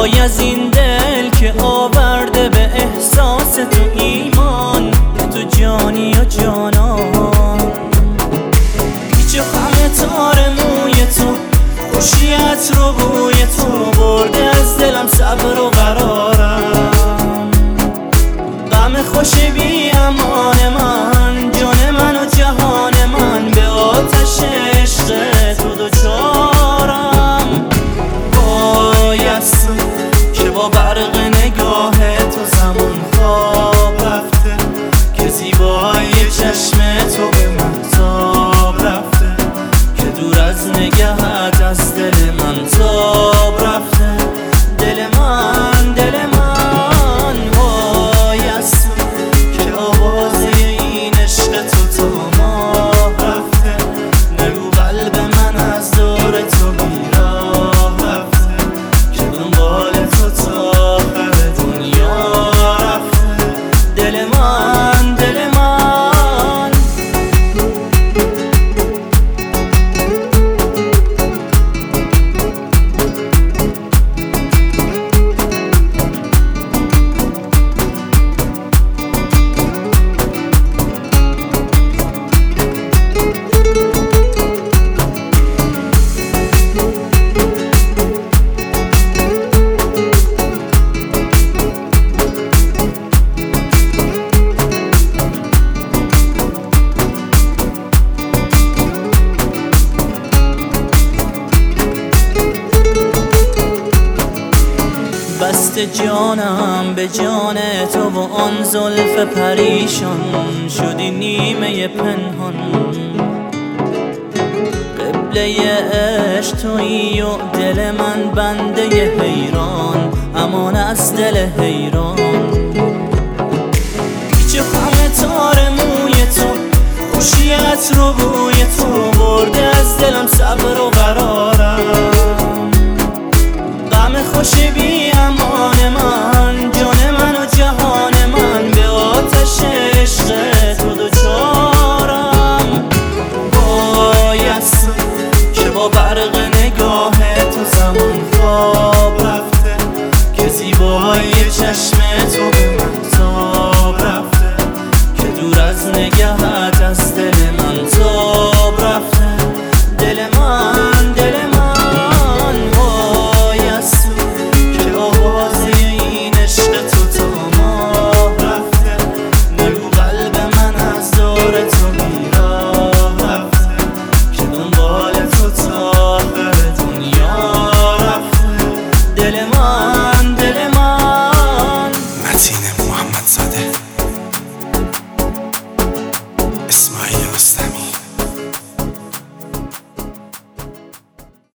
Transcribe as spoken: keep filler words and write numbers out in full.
وای از این دل که آورده به احساس تو ایمان، تو جانی و جانان. پیچ و خم تار موی تو، خوشیت رو بوی تو برده از دلم صبر و قرارم. غم خوش بی امان من، جان من و جهان من به آتش عشق تو دوچارم. وای از تو که با برق نگاه تو زمان خواب رفته، که زیبایی چشم تو به مهتاب رفته، که دور از نگهت از دل من تاب رفته. دل من دل من وای از تو که آوازه این عشق تو تا ماه رفته. نگو قلب من از دور تو بیراه رفته، که دنبال تو تا آخر دنیا رفته. دل من دل من بست جانم به جان تو و آن زلف پریشان، شدی نیمه پنهان. قبله عشق تویی و دل من بنده حیران، امان از دل حیران. پیچ و خم تار موی تو، خوشیت رو بوی تو برده از دلم صبر و قرارم. غم خوش بی امان من، جان من و جهان من به آتش عشق تو دوچارم. وای از تو که با برق نگاه تو زمان خواب رفته، که زیبایی چشم تو به مهتاب رفته، که دور از نگهت از دل من تاب رفته. دل من